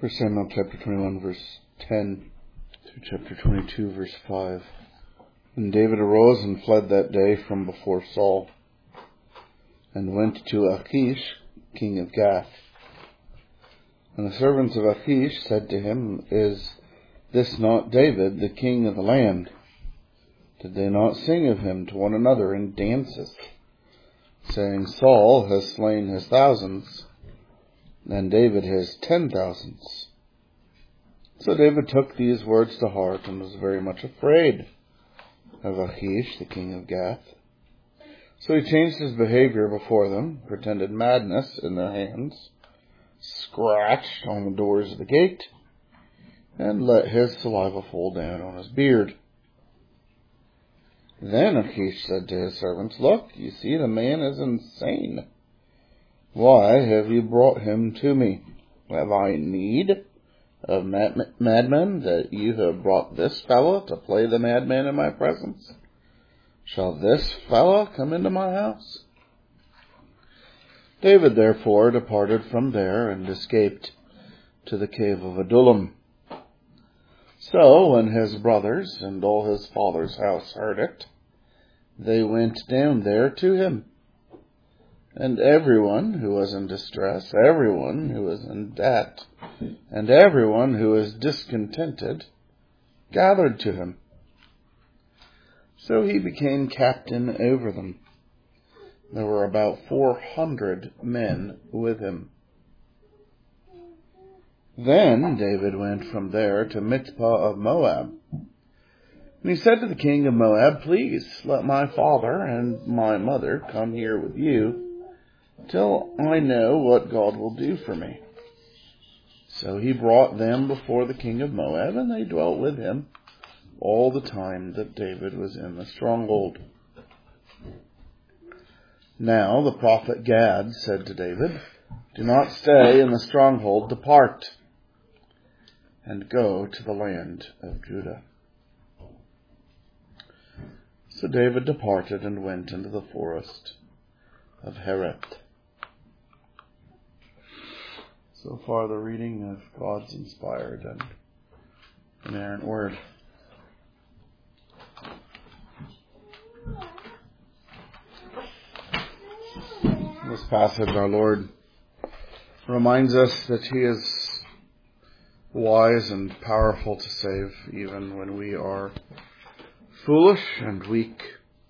1 Samuel chapter 21 verse 10 to chapter 22 verse 5. And David arose and fled that day from before Saul, and went to Achish, king of Gath. And the servants of Achish said to him, Is this not David, the king of the land? Did they not sing of him to one another in dances, saying, Saul has slain his thousands, and David his 10,000s? So David took these words to heart and was very much afraid of Achish, the king of Gath. So he changed his behavior before them, pretended madness in their hands, scratched on the doors of the gate, and let his saliva fall down on his beard. Then Achish said to his servants, Look, you see the man is insane. Why have you brought him to me? Have I need of madmen that you have brought this fellow to play the madman in my presence? Shall this fellow come into my house? David therefore departed from there and escaped to the cave of Adullam. So when his brothers and all his father's house heard it, they went down there to him. And everyone who was in distress, everyone who was in debt, and everyone who was discontented, gathered to him. So he became captain over them. There were about 400 men with him. Then David went from there to Mizpah of Moab. And he said to the king of Moab, Please let my father and my mother come here with you, till I know what God will do for me. So he brought them before the king of Moab, and they dwelt with him all the time that David was in the stronghold. Now the prophet Gad said to David, Do not stay in the stronghold, depart, and go to the land of Judah. So David departed and went into the forest of Hereth. So far the reading of God's inspired and inerrant word. In this passage our Lord reminds us that He is wise and powerful to save even when we are foolish and weak.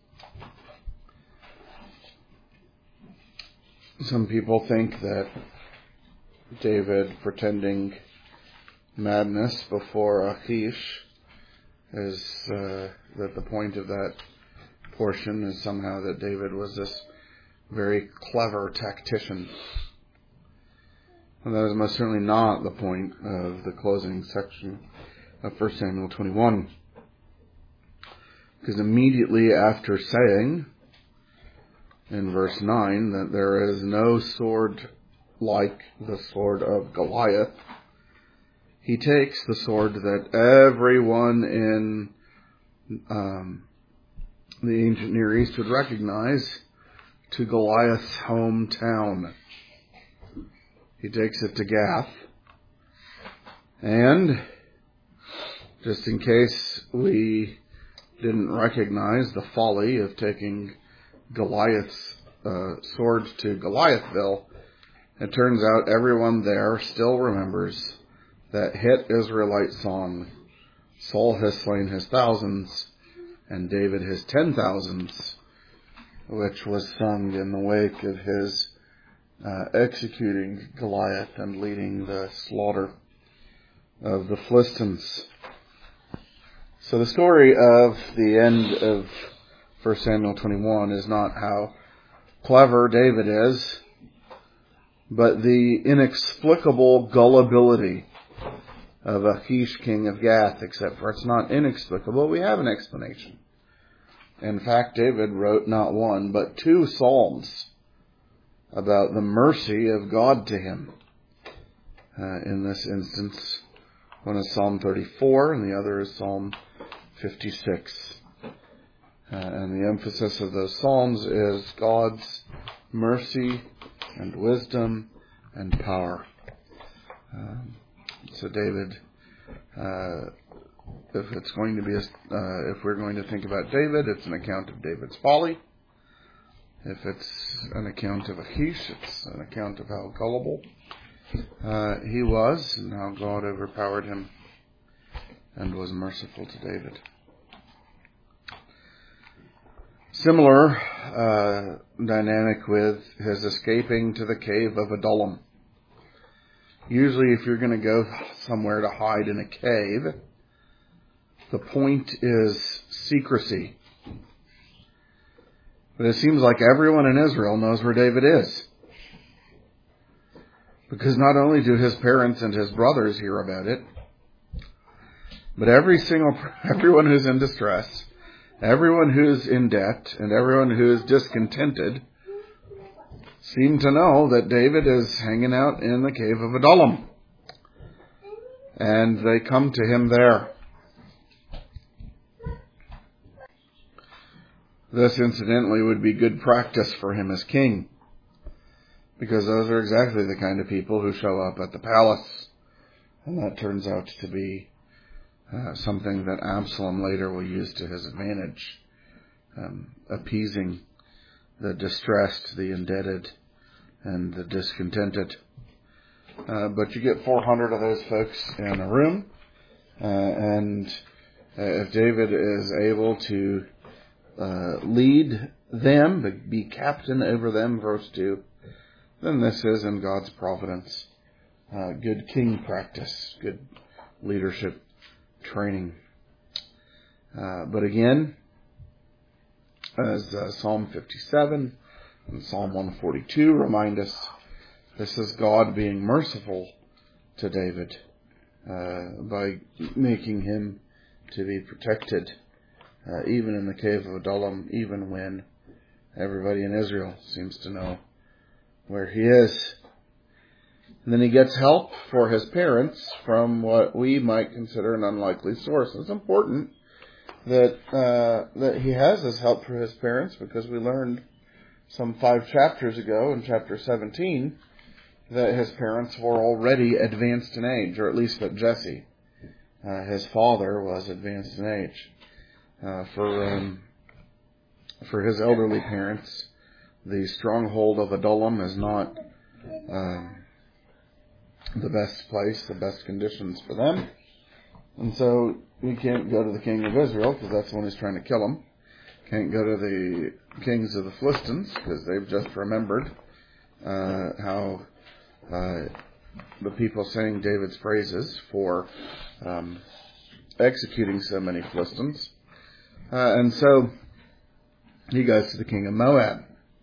Some people think that David pretending madness before Achish is that the point of that portion is somehow that David was this very clever tactician. And that is most certainly not the point of the closing section of 1 Samuel 21. Because immediately after saying in verse 9 that there is no sword like the sword of Goliath, he takes the sword that everyone in the ancient Near East would recognize to Goliath's hometown. He takes it to Gath. And just in case we didn't recognize the folly of taking Goliath's sword to Goliathville, it turns out everyone there still remembers that hit Israelite song, Saul has slain his thousands and David his 10,000s, which was sung in the wake of his executing Goliath and leading the slaughter of the Philistines. So the story of the end of 1 Samuel 21 is not how clever David is, but the inexplicable gullibility of Achish, king of Gath, except for it's not inexplicable. We have an explanation. In fact, David wrote not one, but 2 psalms about the mercy of God to him. In this instance, one is Psalm 34 and the other is Psalm 56. And the emphasis of those psalms is God's mercy and wisdom and power. So David, if it's going to be, if we're going to think about David, it's an account of David's folly. If it's an account of Achish, it's an account of how gullible he was, and how God overpowered him and was merciful to David. Similar dynamic with his escaping to the cave of Adullam. Usually if you're going to go somewhere to hide in a cave, the point is secrecy. But it seems like everyone in Israel knows where David is. Because not only do his parents and his brothers hear about it, but everyone who's in distress, everyone who's in debt, and everyone who is discontented seem to know that David is hanging out in the cave of Adullam. And they come to him there. This, incidentally, would be good practice for him as king, because those are exactly the kind of people who show up at the palace. And that turns out to be something that Absalom later will use to his advantage, appeasing the distressed, the indebted, and the discontented. But you get 400 of those folks in a room, and if David is able to lead them, be captain over them, verse 2, then this is in God's providence good king practice, good leadership training. But again, as Psalm 57 and Psalm 142 remind us, this is God being merciful to David by making him to be protected, even in the cave of Adullam, even when everybody in Israel seems to know where he is. And then he gets help for his parents from what we might consider an unlikely source. It's important that he has this help for his parents, because we learned some 5 chapters ago in chapter 17 that his parents were already advanced in age, or at least that Jesse, his father, was advanced in age. For his elderly parents, the stronghold of Adullam is not the best place, the best conditions for them. And so he can't go to the king of Israel, because that's the one who's trying to kill him. Can't go to the kings of the Philistines, because they've just remembered how the people sang David's praises for executing so many Philistines. And so he goes to the king of Moab.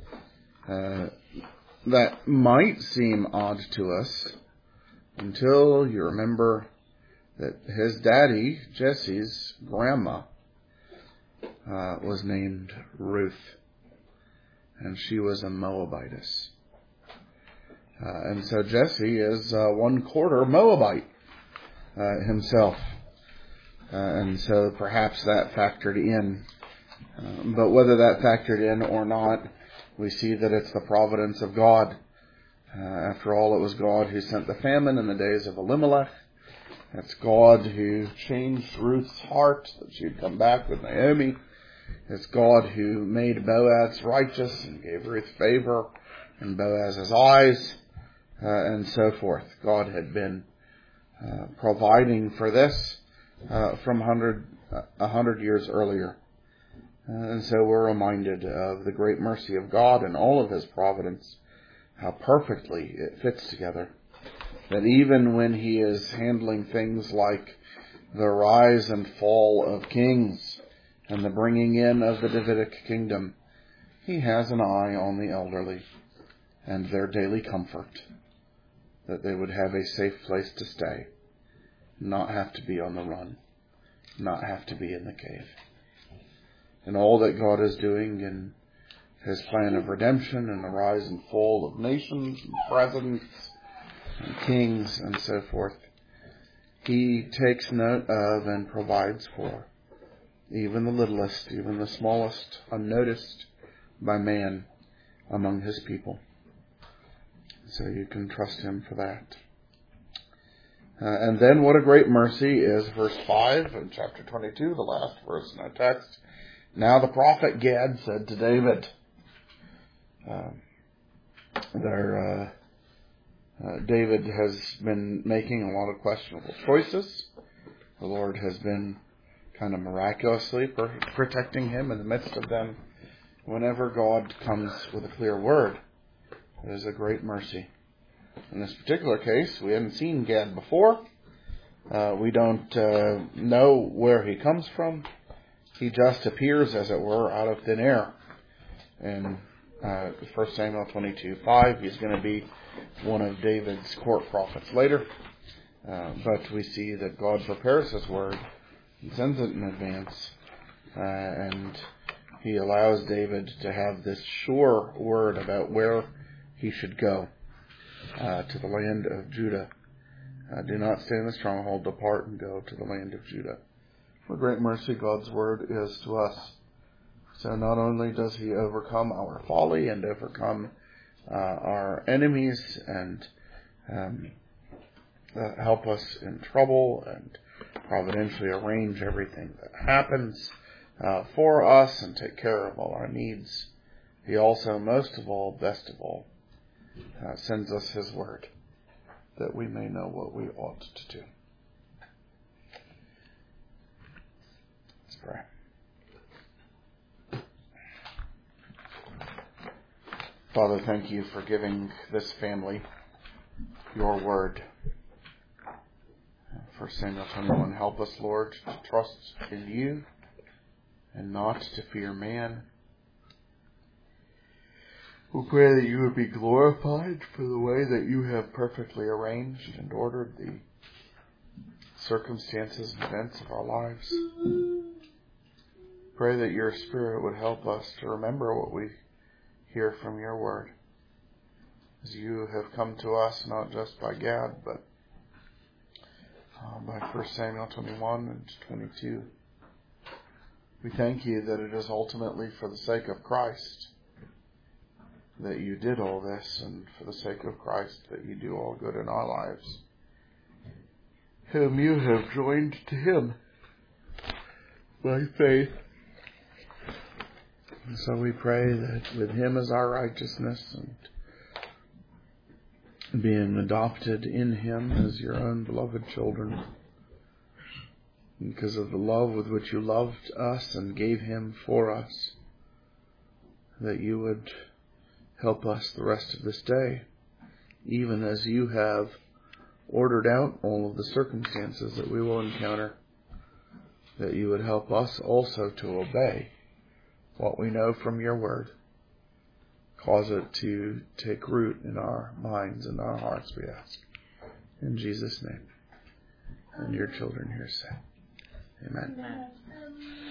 That might seem odd to us until you remember that his daddy, Jesse's grandma, was named Ruth, and she was a Moabitess. And so Jesse is 1/4 Moabite himself. And so perhaps that factored in. But whether that factored in or not, we see that it's the providence of God. After all, it was God who sent the famine in the days of Elimelech. It's God who changed Ruth's heart, that she'd come back with Naomi. It's God who made Boaz righteous and gave Ruth favor in Boaz's eyes, and so forth. God had been providing for this from 100 years earlier. And so we're reminded of the great mercy of God and all of his providence, how perfectly it fits together. That even when he is handling things like the rise and fall of kings and the bringing in of the Davidic kingdom, he has an eye on the elderly and their daily comfort, that they would have a safe place to stay, not have to be on the run, not have to be in the cave. And all that God is doing in his plan of redemption and the rise and fall of nations and presidents and kings and so forth, he takes note of and provides for even the littlest, even the smallest, unnoticed by man among his people. So you can trust him for that. And then what a great mercy is verse 5 in chapter 22, the last verse in our text. Now the prophet Gad said to David, David has been making a lot of questionable choices. The Lord has been kind of miraculously protecting him in the midst of them. Whenever God comes with a clear word, it is a great mercy. In this particular case, we haven't seen Gad before. We don't know where he comes from. He just appears, as it were, out of thin air. In 1 Samuel 22:5, he's going to be one of David's court prophets later. But we see that God prepares his word and sends it in advance. And he allows David to have this sure word about where he should go. To the land of Judah. Do not stay in the stronghold, depart and go to the land of Judah. What great mercy God's word is to us. So not only does he overcome our folly and overcome our enemies and help us in trouble and providentially arrange everything that happens for us and take care of all our needs, he also, most of all, best of all, sends us his word, that we may know what we ought to do. Let's pray. Father, thank you for giving this family your word. 1 Samuel 21, help us, Lord, to trust in you and not to fear man. We pray that you would be glorified for the way that you have perfectly arranged and ordered the circumstances and events of our lives. Pray that your Spirit would help us to remember what we hear from your word, as you have come to us not just by Gad, but by 1 Samuel 21 and 22. We thank you that it is ultimately for the sake of Christ that you did all this, and for the sake of Christ that you do all good in our lives, whom you have joined to him by faith. And so we pray that with him as our righteousness, and being adopted in him as your own beloved children, because of the love with which you loved us and gave him for us, that you would help us the rest of this day, even as you have ordered out all of the circumstances that we will encounter, that you would help us also to obey what we know from your word. Cause it to take root in our minds and our hearts, we ask. In Jesus' name. And your children here say, Amen.